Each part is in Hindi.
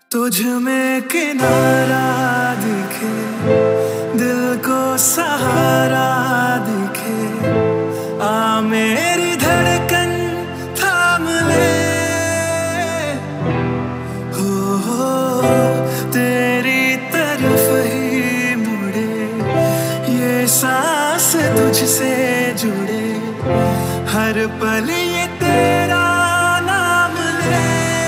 तुझ में किनारा दिखे, दिल को सहारा दिखे, आ मेरी धड़कन थाम ले। हो तेरी तरफ ही मुड़े, ये सांस तुझसे जुड़े, हर पल ये तेरा नाम ले।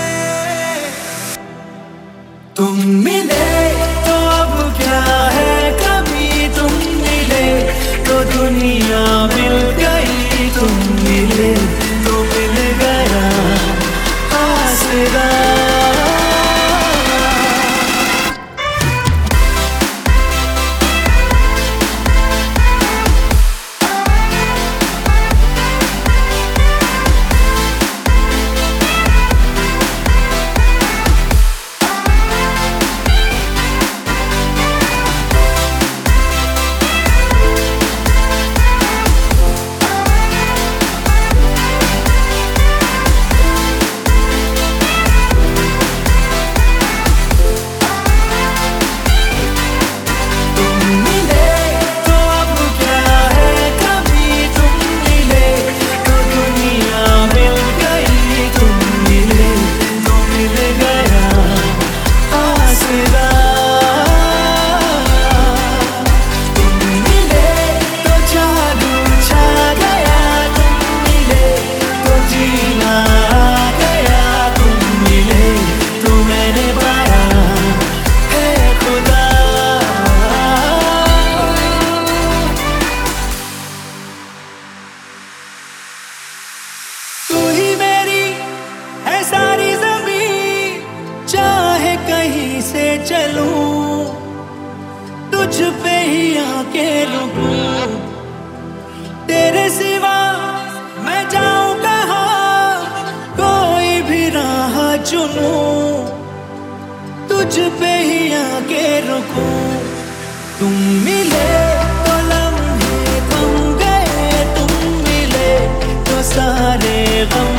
तुम मिले तो अब क्या है, कभी तुम मिले तो दुनिया मिल गई। तुम मिले तो मिल गया आसरा। से चलूं तुझ पे ही आके रुकूं, तेरे सिवा मैं जाऊं कहाँ, कोई भी राह चुनूं, तुझ पे ही आके रुकूं। तुम मिले तो लम्हे थम गए, तुम मिले तो सारे गम